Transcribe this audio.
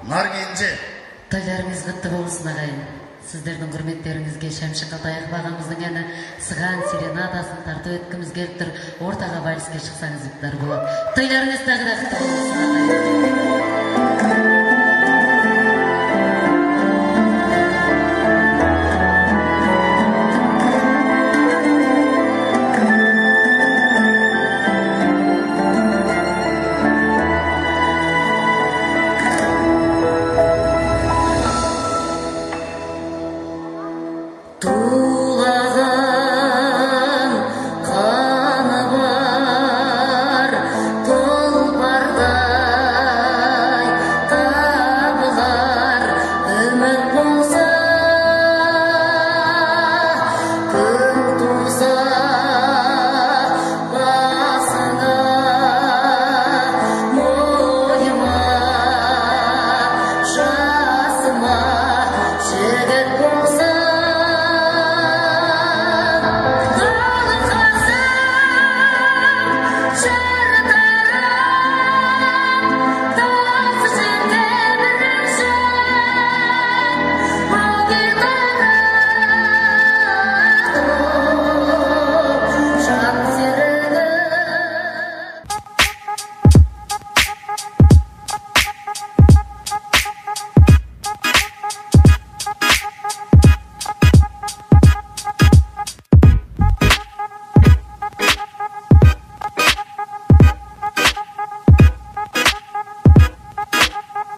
Наркенже. Тойларыңыз құтты болсын ағайын. Сіздердің құрметтеріңізге Шәмші Қалтайық бағамыздың әні Сыған серенадасын тарту еткіміз келіп тұр. Ортаға вальске шықсаңыз ұптар болады. Тойларыңыз тағы да құтты болсын ағайын.